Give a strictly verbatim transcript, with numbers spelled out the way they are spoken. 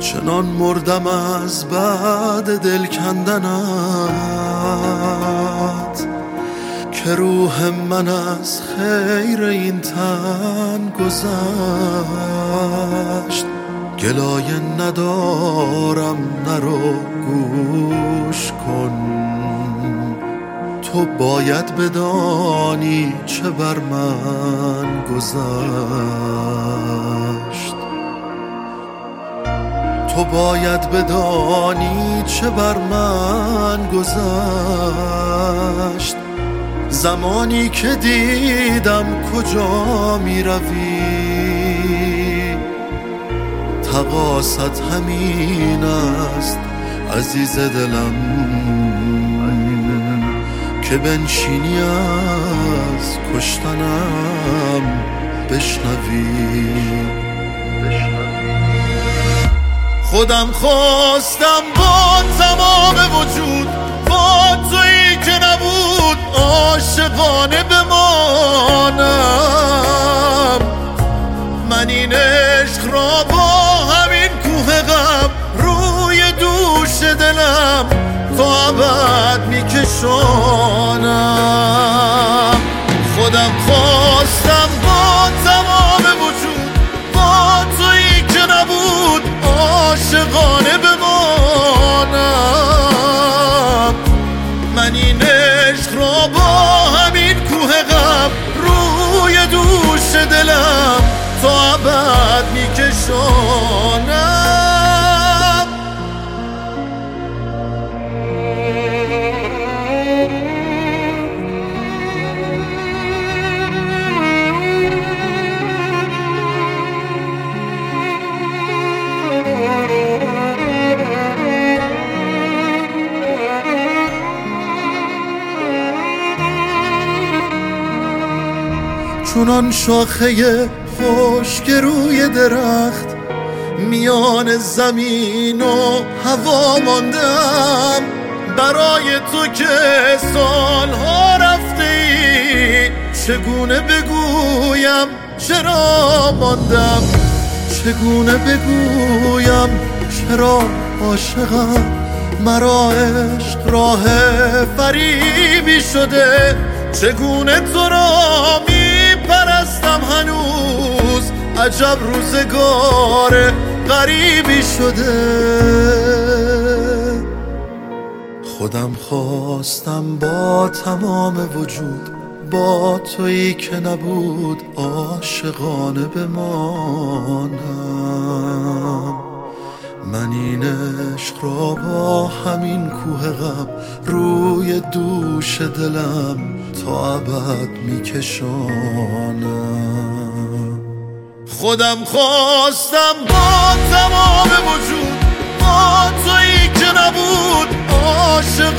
چنان مردم از بعد دل کندنت که روح من از خیر این تن گذشت. گلایه ندارم نرو گوش کن، تو باید بدانی چه بر من گذشت. تو باید بدانی چه بر من گذشت. زمانی که دیدم کجا می روی، تقاصت همین است عزیز دلم که بنشینی از کشتنم بشنوی. خودم خواستم با تمام وجود با تویی که نبود عاشقانه بمانم. من این عشق را با همین کوه غم روی دوش دلم تا ابد میکشانم. خودم خواستم با تمام وجود با تویی که نبود عاشقانه بمانم. من این عشق را با همین کوه غم روی دوش دلم تا ابد میکشانم. چونان شاخه خشک روی درخت میان زمین و هوا ماندم. برای تو که سالها رفته ای چگونه بگویم چرا ماندم. چگونه بگویم چرا عاشقم. مرا عشق راه فریبی شده. چگونه تو را می پرستم هنوز عجب روزگار غریبی شده. خودم خواستم با تمام وجود با تویی که نبود عاشقانه بمانم. من این عشق را با همین کوه غم روی دوش دلم تا ابد میکشانم. خودم خواستم با تمام وجود با تویی که نبود عاشق